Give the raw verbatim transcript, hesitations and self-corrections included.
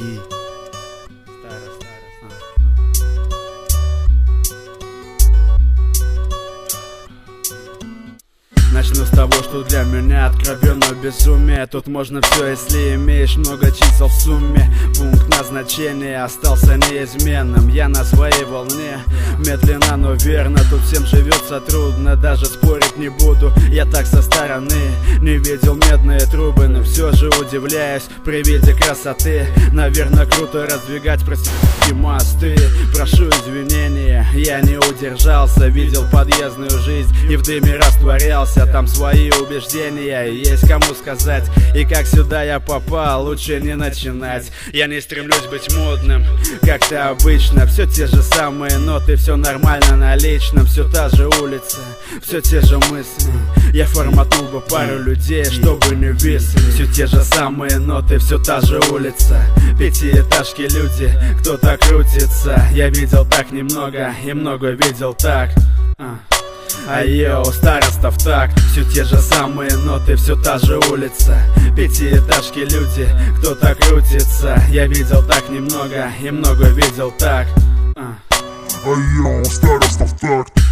И... Староста. Начну с того, что для меня откровенно безумие. Тут можно все, если имеешь много чисел в сумме. Пункт назначения остался неизменным. Я на своей волне, медленно, но верно. Тут всем живется трудно, даже спорить не буду. Я так со стороны не видел медные трубы, но все же удивляюсь при виде красоты. Наверное, круто раздвигать простые мосты. Прошу извинения, я не удержался. Видел подъездную жизнь и в дыме растворялся. Там свои убеждения, есть кому сказать. И как сюда я попал, лучше не начинать. Я не стремлюсь быть модным, как-то обычно. Все те же самые ноты, все нормально на личном. Все та же улица, все те же мысли. Я форматнул бы пару людей, чтобы не висли. Все те же самые ноты, все та же улица. Пятиэтажки, люди, кто-то крутится. Я видел так немного и много видел так. А йоу, старостов так. Все те же самые ноты, все та же улица. Пятиэтажки, люди, кто-то крутится. Я видел так немного и много видел так. А йоу, старостов так.